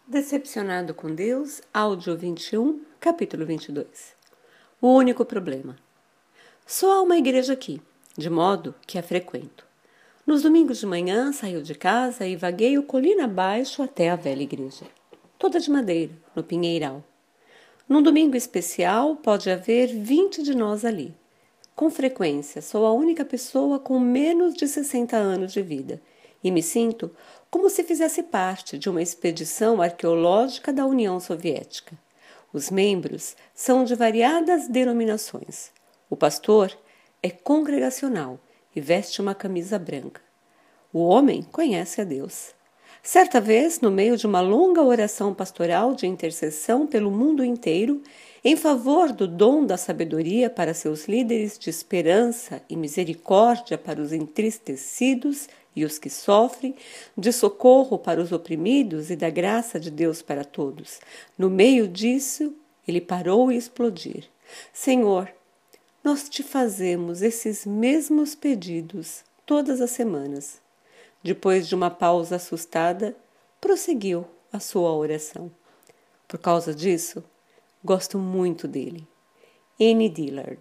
Decepcionado com Deus, áudio 21, capítulo 22. O único problema. Só há uma igreja aqui, de modo que a frequento. Nos domingos de manhã saio de casa e vagueio colina abaixo até a velha igreja, toda de madeira, no pinheiral. Num domingo especial pode haver 20 de nós ali. Com frequência, sou a única pessoa com menos de 60 anos de vida e me sinto como se fizesse parte de uma expedição arqueológica da União Soviética. Os membros são de variadas denominações. O pastor é congregacional e veste uma camisa branca. O homem conhece a Deus. Certa vez, no meio de uma longa oração pastoral de intercessão pelo mundo inteiro, em favor do dom da sabedoria para seus líderes, de esperança e misericórdia para os entristecidos e os que sofrem, de socorro para os oprimidos e da graça de Deus para todos. No meio disso, ele parou e explodiu. Senhor, nós te fazemos esses mesmos pedidos todas as semanas. Depois de uma pausa assustada, prosseguiu a sua oração. Por causa disso, gosto muito dele. N. Dillard.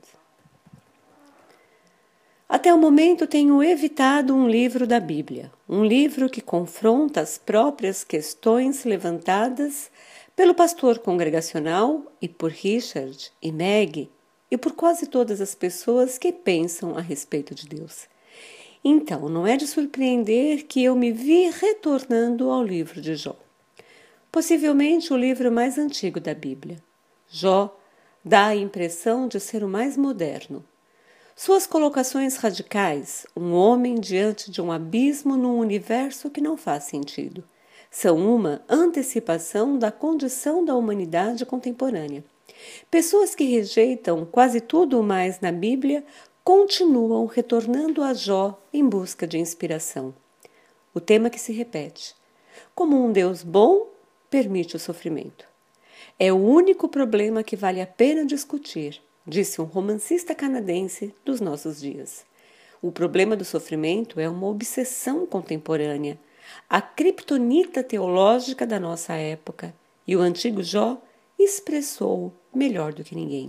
Até o momento tenho evitado um livro da Bíblia, um livro que confronta as próprias questões levantadas pelo pastor congregacional e por Richard e Meg e por quase todas as pessoas que pensam a respeito de Deus. Então, não é de surpreender que eu me vi retornando ao livro de Jó. Possivelmente o livro mais antigo da Bíblia. Jó dá a impressão de ser o mais moderno. Suas colocações radicais, um homem diante de um abismo num universo que não faz sentido, são uma antecipação da condição da humanidade contemporânea. Pessoas que rejeitam quase tudo o mais na Bíblia continuam retornando a Jó em busca de inspiração. O tema que se repete. Como um Deus bom permite o sofrimento. É o único problema que vale a pena discutir, disse um romancista canadense dos nossos dias. O problema do sofrimento é uma obsessão contemporânea, a criptonita teológica da nossa época, e o antigo Jó expressou melhor do que ninguém.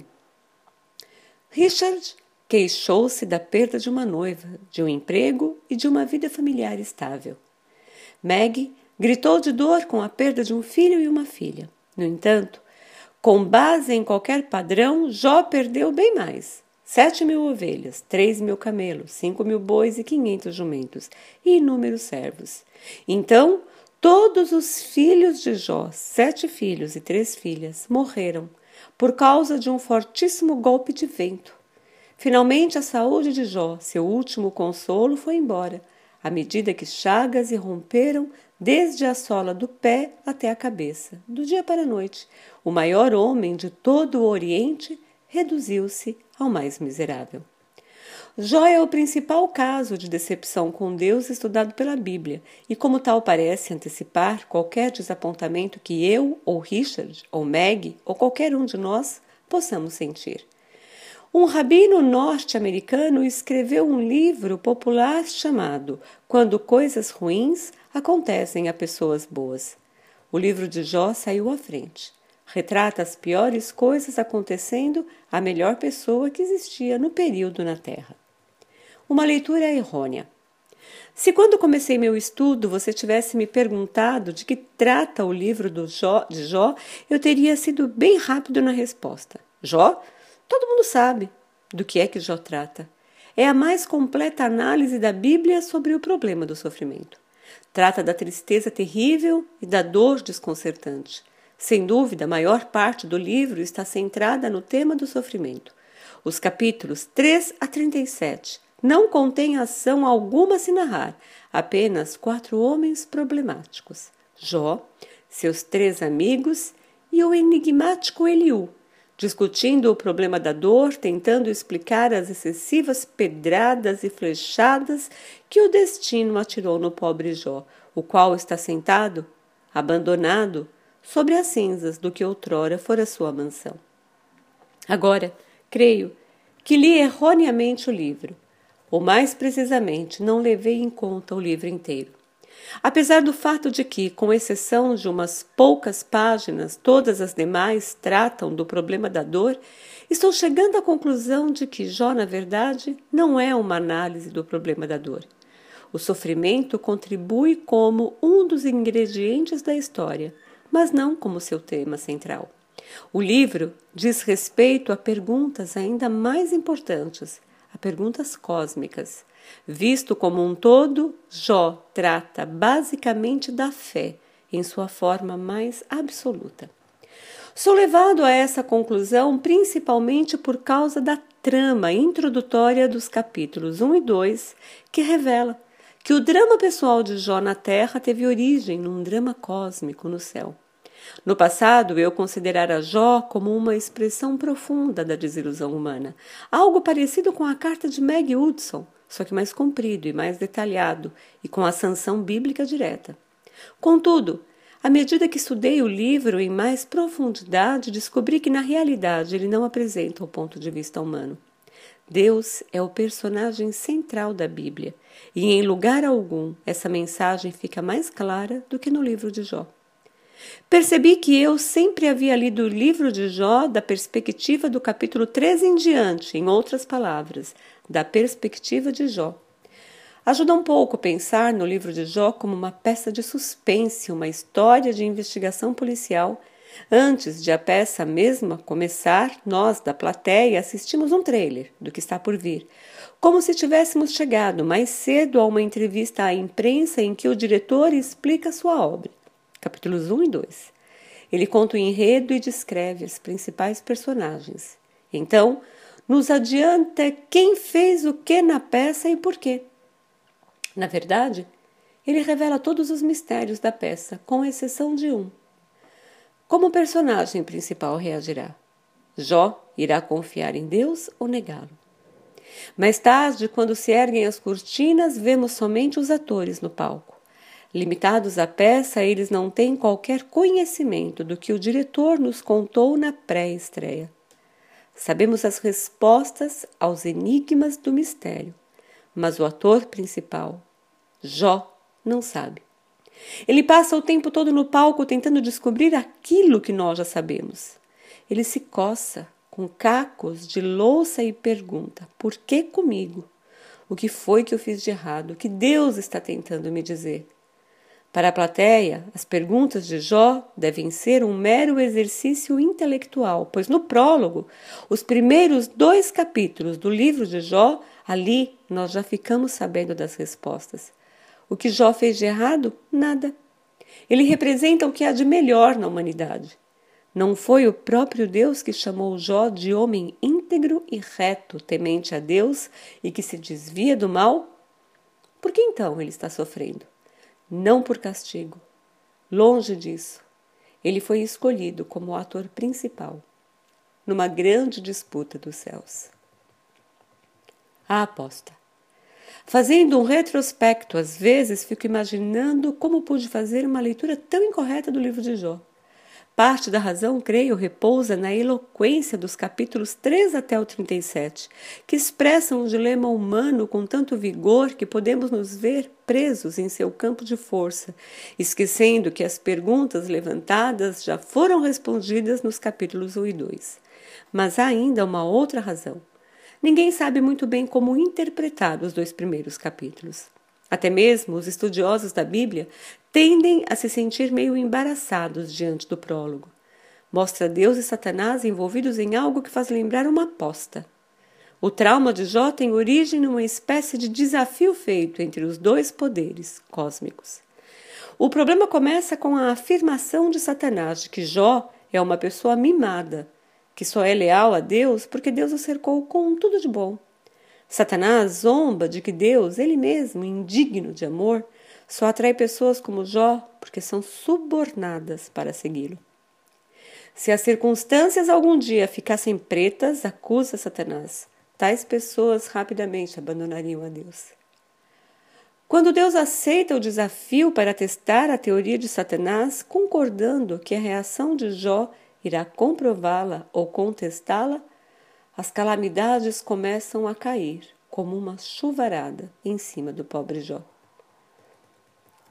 Richard queixou-se da perda de uma noiva, de um emprego e de uma vida familiar estável. Meg gritou de dor com a perda de um filho e uma filha. No entanto, com base em qualquer padrão, Jó perdeu bem mais. 7.000 ovelhas, 3.000 camelos, 5.000 bois e 500 jumentos, e inúmeros servos. Então, todos os filhos de Jó, 7 filhos e 3 filhas, morreram, por causa de um fortíssimo golpe de vento. Finalmente, a saúde de Jó, seu último consolo, foi embora, à medida que chagas irromperam desde a sola do pé até a cabeça, do dia para a noite. O maior homem de todo o Oriente reduziu-se ao mais miserável. Jó é o principal caso de decepção com Deus estudado pela Bíblia e, como tal, parece antecipar qualquer desapontamento que eu, ou Richard, ou Meg, ou qualquer um de nós possamos sentir. Um rabino norte-americano escreveu um livro popular chamado Quando Coisas Ruins Acontecem a Pessoas Boas. O livro de Jó saiu à frente. Retrata as piores coisas acontecendo à melhor pessoa que existia no período na Terra. Uma leitura errônea. Se quando comecei meu estudo você tivesse me perguntado de que trata o livro de Jó, eu teria sido bem rápido na resposta. Jó? Todo mundo sabe do que é que Jó trata. É a mais completa análise da Bíblia sobre o problema do sofrimento. Trata da tristeza terrível e da dor desconcertante. Sem dúvida, a maior parte do livro está centrada no tema do sofrimento. Os capítulos 3 a 37 não contêm ação alguma a se narrar, apenas 4 homens problemáticos: Jó, seus 3 amigos e o enigmático Eliú, discutindo o problema da dor, tentando explicar as excessivas pedradas e flechadas que o destino atirou no pobre Jó, o qual está sentado, abandonado, sobre as cinzas do que outrora fora sua mansão. Agora, creio que li erroneamente o livro, ou mais precisamente, não levei em conta o livro inteiro. Apesar do fato de que, com exceção de umas poucas páginas, todas as demais tratam do problema da dor, estou chegando à conclusão de que Jó, na verdade, não é uma análise do problema da dor. O sofrimento contribui como um dos ingredientes da história, mas não como seu tema central. O livro diz respeito a perguntas ainda mais importantes, a perguntas cósmicas. Visto como um todo, Jó trata basicamente da fé, em sua forma mais absoluta. Sou levado a essa conclusão principalmente por causa da trama introdutória dos capítulos 1 e 2, que revela que o drama pessoal de Jó na Terra teve origem num drama cósmico no céu. No passado, eu considerara Jó como uma expressão profunda da desilusão humana, algo parecido com a carta de Meg Hudson, só que mais comprido e mais detalhado, e com a sanção bíblica direta. Contudo, à medida que estudei o livro em mais profundidade, descobri que, na realidade, ele não apresenta o ponto de vista humano. Deus é o personagem central da Bíblia, e em lugar algum essa mensagem fica mais clara do que no livro de Jó. Percebi que eu sempre havia lido o livro de Jó da perspectiva do capítulo 13 em diante, em outras palavras, da perspectiva de Jó. Ajuda um pouco pensar no livro de Jó como uma peça de suspense, uma história de investigação policial. Antes de a peça mesma começar, nós, da plateia, assistimos um trailer do que está por vir, como se tivéssemos chegado mais cedo a uma entrevista à imprensa em que o diretor explica sua obra. Capítulos 1 e 2. Ele conta o enredo e descreve as principais personagens. Então, nos adianta quem fez o que na peça e por quê. Na verdade, ele revela todos os mistérios da peça, com exceção de um. Como o personagem principal reagirá? Jó irá confiar em Deus ou negá-lo? Mais tarde, quando se erguem as cortinas, vemos somente os atores no palco. Limitados à peça, eles não têm qualquer conhecimento do que o diretor nos contou na pré-estreia. Sabemos as respostas aos enigmas do mistério, mas o ator principal, Jó, não sabe. Ele passa o tempo todo no palco tentando descobrir aquilo que nós já sabemos. Ele se coça com cacos de louça e pergunta: por que comigo? O que foi que eu fiz de errado? O que Deus está tentando me dizer? Para a plateia, as perguntas de Jó devem ser um mero exercício intelectual, pois no prólogo, os primeiros 2 capítulos do livro de Jó, ali nós já ficamos sabendo das respostas. O que Jó fez de errado? Nada. Ele representa o que há de melhor na humanidade. Não foi o próprio Deus que chamou Jó de homem íntegro e reto, temente a Deus e que se desvia do mal? Por que então ele está sofrendo? Não por castigo. Longe disso. Ele foi escolhido como o ator principal, numa grande disputa dos céus. A aposta. Fazendo um retrospecto, às vezes fico imaginando como pude fazer uma leitura tão incorreta do livro de Jó. Parte da razão, creio, repousa na eloquência dos capítulos 3 até o 37, que expressam o dilema humano com tanto vigor que podemos nos ver presos em seu campo de força, esquecendo que as perguntas levantadas já foram respondidas nos capítulos 1 e 2. Mas há ainda uma outra razão. Ninguém sabe muito bem como interpretar os 2 primeiros capítulos. Até mesmo os estudiosos da Bíblia tendem a se sentir meio embaraçados diante do prólogo. Mostra Deus e Satanás envolvidos em algo que faz lembrar uma aposta. O trauma de Jó tem origem numa espécie de desafio feito entre os 2 poderes cósmicos. O problema começa com a afirmação de Satanás de que Jó é uma pessoa mimada, que só é leal a Deus porque Deus o cercou com tudo de bom. Satanás zomba de que Deus, ele mesmo, indigno de amor, só atrai pessoas como Jó porque são subornadas para segui-lo. Se as circunstâncias algum dia ficassem pretas, acusa Satanás, tais pessoas rapidamente abandonariam a Deus. Quando Deus aceita o desafio para testar a teoria de Satanás, concordando que a reação de Jó irá comprová-la ou contestá-la, as calamidades começam a cair como uma chuvarada em cima do pobre Jó.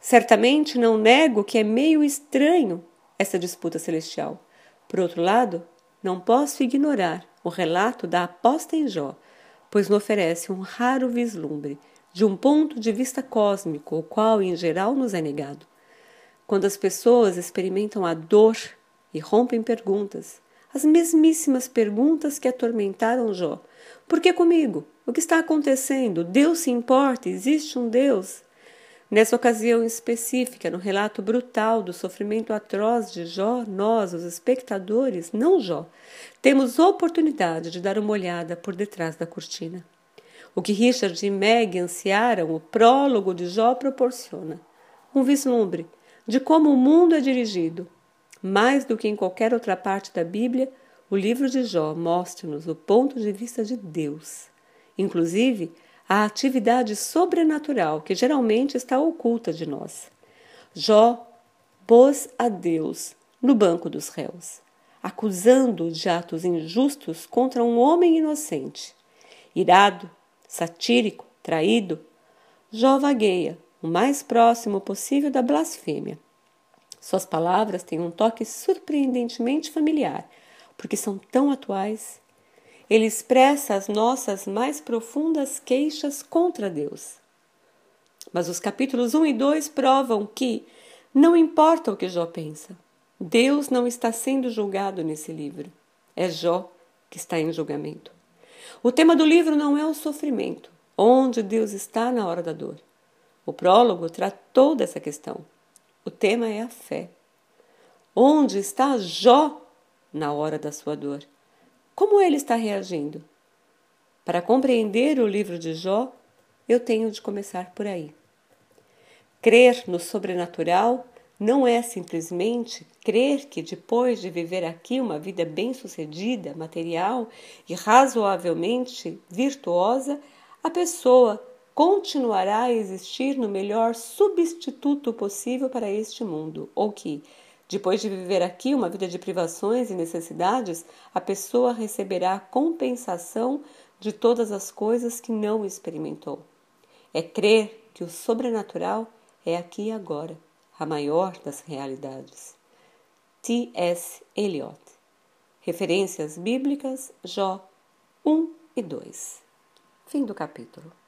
Certamente não nego que é meio estranho essa disputa celestial. Por outro lado, não posso ignorar o relato da aposta em Jó, pois me oferece um raro vislumbre de um ponto de vista cósmico, o qual em geral nos é negado. Quando as pessoas experimentam a dor e rompem perguntas, as mesmíssimas perguntas que atormentaram Jó. Por que comigo? O que está acontecendo? Deus se importa? Existe um Deus? Nessa ocasião específica, no relato brutal do sofrimento atroz de Jó, nós, os espectadores, não Jó, temos oportunidade de dar uma olhada por detrás da cortina. O que Richard e Meg ansiaram, o prólogo de Jó proporciona. Um vislumbre de como o mundo é dirigido. Mais do que em qualquer outra parte da Bíblia, o livro de Jó mostra-nos o ponto de vista de Deus. Inclusive, a atividade sobrenatural que geralmente está oculta de nós. Jó pôs a Deus no banco dos réus, acusando-o de atos injustos contra um homem inocente. Irado, satírico, traído, Jó vagueia o mais próximo possível da blasfêmia. Suas palavras têm um toque surpreendentemente familiar, porque são tão atuais. Ele expressa as nossas mais profundas queixas contra Deus. Mas os capítulos 1 e 2 provam que não importa o que Jó pensa. Deus não está sendo julgado nesse livro. É Jó que está em julgamento. O tema do livro não é o sofrimento, onde Deus está na hora da dor. O prólogo tratou dessa questão. O tema é a fé. Onde está Jó na hora da sua dor? Como ele está reagindo? Para compreender o livro de Jó, eu tenho de começar por aí. Crer no sobrenatural não é simplesmente crer que depois de viver aqui uma vida bem-sucedida, material e razoavelmente virtuosa, a pessoa continuará a existir no melhor substituto possível para este mundo, ou que, depois de viver aqui uma vida de privações e necessidades, a pessoa receberá compensação de todas as coisas que não experimentou. É crer que o sobrenatural é aqui e agora, a maior das realidades. T.S. Eliot. Referências bíblicas, Jó 1 e 2. Fim do capítulo.